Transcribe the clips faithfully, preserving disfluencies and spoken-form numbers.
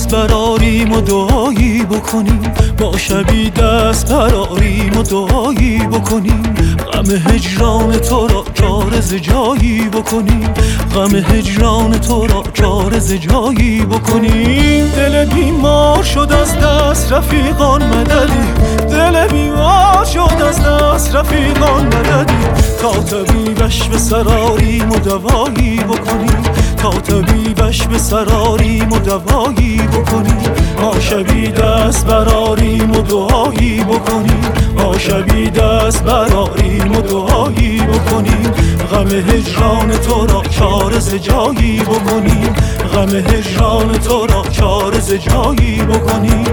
دست براریم و دعایی بکنیم، با شبی دست براریم و دعایی بکنیم، غم هجران تو را چاره ز جایی بکنیم، غم هجران تو را چاره ز جایی بکنیم. دل بیمار شد از دست رفیقان مددی، دل بیمار شد از دست رفیقان مددی، تا طبیبش به سراریم و دوایی بکنیم، تا طبیبش به سراریم و دوایی بکنیم، ما شبی دست براریم و دعایی بکنیم، ما شبی دست براریم و دعایی بکنیم، غم هجران تو را چاره ز جایی بکنیم، غم هجران تو را چاره ز جایی بکنیم.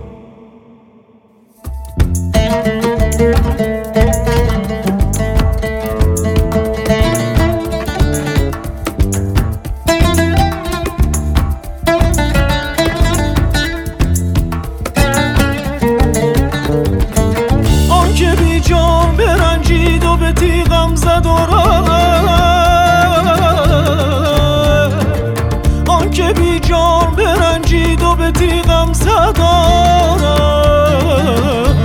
تیغم زد و رفت، آن که بی جان برنجید و به تیغم زد و رفت.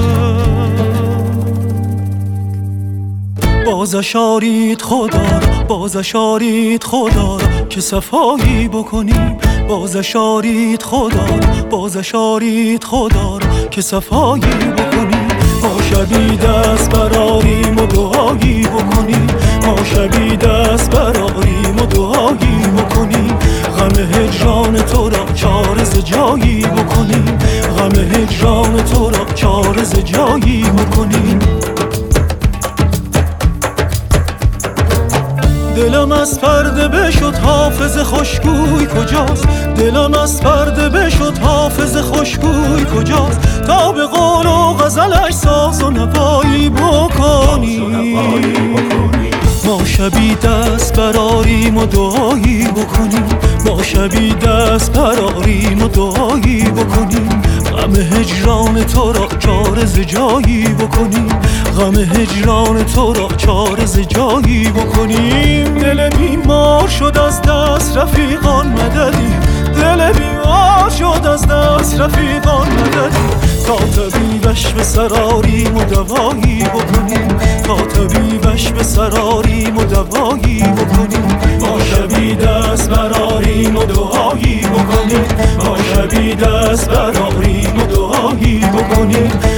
بازش آرید خدا را، بازش آرید خدا را که صفایی بکنیم، بازش آرید خدا را، بازش آرید خدا را که صفایی بکنیم، ما شبی دست براریم و دعایی بکنیم، ما شبی دست براریم و دعایی بکنیم، غم هجران تو را چاره ز جایی بکنیم، غم هجران تو را چاره ز جایی بکنیم. دلم از پرده بشد حافظ خوشگوی کجاست، دلم از پرده بشد حافظ خوشگوی کجاست، تا به قول و غزلش ساز و نوایی بکنیم، ما شبی دست براریم و دعایی بکنیم، ما شبی دست براریم و دعایی بکنیم، غم هجران تو را چاره ز جایی بکنیم، غم هجران تو را چاره ز جایی بکنیم. دل بیمار شد از دست رفیقان مددی، دل بیمار شد از دست رفیقان مددی، تا طبیبش به سراریم و دوایی بکنیم، تا طبیبش به سراریم و دوایی بکنیم، ما شبی دست براریم و دعایی بکنیم، ما شبی دست براریم و دعایی بکنیم،